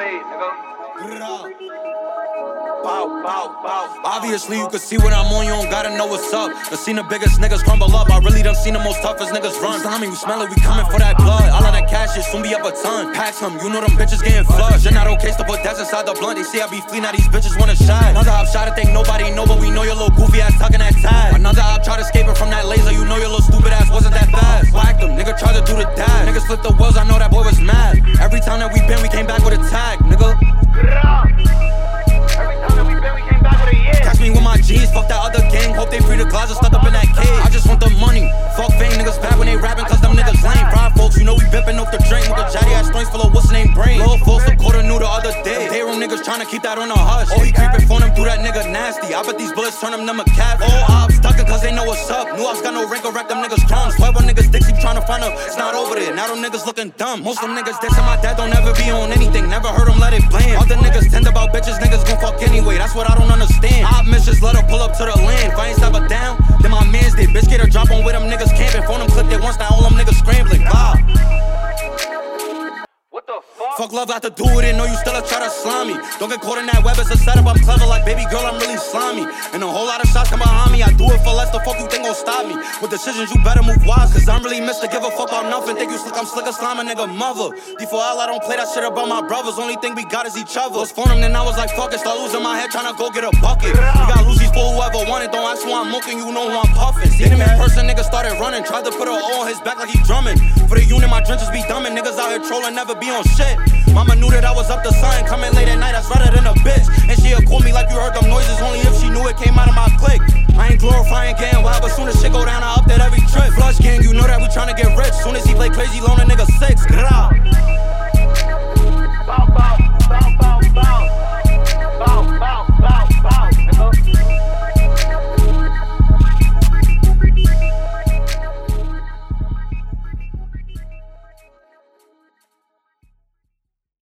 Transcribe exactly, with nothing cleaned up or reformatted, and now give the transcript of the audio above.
fade, nigga. Bow, bow, bow. Obviously, you can see when I'm on, you don't gotta know what's up. I seen the biggest niggas crumble up. I really done seen the most toughest niggas run. Slimy, we smell it, we coming for that blood. All of that cash shit soon be up a ton. Packs them, you know them bitches getting flushed. You're not okay to put that inside the blunt. They say I be fleeing, now these bitches wanna shine. Another op shot, I think nobody know, but we know your little goofy ass tucking that tag. Another op tried escaping from that laser, you know your little stupid ass wasn't that fast. Whacked them, nigga tried to do the dash. Niggas flipped the wheels, I know that boy was mad. Every time that we been, we came back with a tag, nigga. Every time that we been, we came back with a yeah. Catch me with my G's, fuck that other gang. Hope they free the closet, stuck up in that cage. I just want the money. Fuck fame, niggas bad when they rapping, cause them niggas lame. Pride folks, you know we bippin' off the drink. With the jatty ass joints full of what's name brain. Little folks, a quarter knew the other day. Day room niggas tryna keep that on the hush. Oh, he creepin' phone him through that nigga nasty. I bet these bullets turn him to a cat. Old ops duckin' cause they know what's up. New ops got no wrinkle, wreck them niggas crumbs. twelve niggas dicks, he tryna find up. It's not over there, now them niggas looking dumb. Most of them niggas dissing my dad don't ever be on anything. Never heard him let it blame. Other niggas tend about bitches, niggas gon' fuck anyway. That's what I don't understand. Op miss just let her pull up to the land. If I ain't stop her down, then my mans did. Bitch get her drop on with them niggas camping. Phone them clipped it once, now all them niggas scrambling. Wow. What the fuck? Fuck love, I have to do with it, know you still a try to slime me. Don't get caught in that web, it's a setup, I'm clever like baby girl, I'm really slimy. And a whole lot of shots come behind me, I do it for less, the fuck you think gon' stop me? With decisions, you better move wise, cause I'm really Mister Give a fuck about nothing. Think you slick, I'm slick as slime, a nigga mother. D four L, I don't play that shit about my brothers, only thing we got is each other. Was phone him, then I was like, fuck it, start losing my head, tryna go get a bucket. You got Lucy's for whoever wanted, don't ask who I'm milking, you know who I'm puffin'. Seen him in person, nigga started running, tried to put a O on his back like he drumming. For the unit, my drenches be dumbin', niggas out here trolling, never be on shit. Mama knew that I was up to something, coming late at night, that's redder than a bitch. And she'll call me like you heard them noises, only if she knew it came out of my clique. I ain't glorifying getting wild, but soon as shit go down, I up that every trip. Flush gang, you know that we tryna get rich. Soon as he play crazy, loan a nigga six. Get out.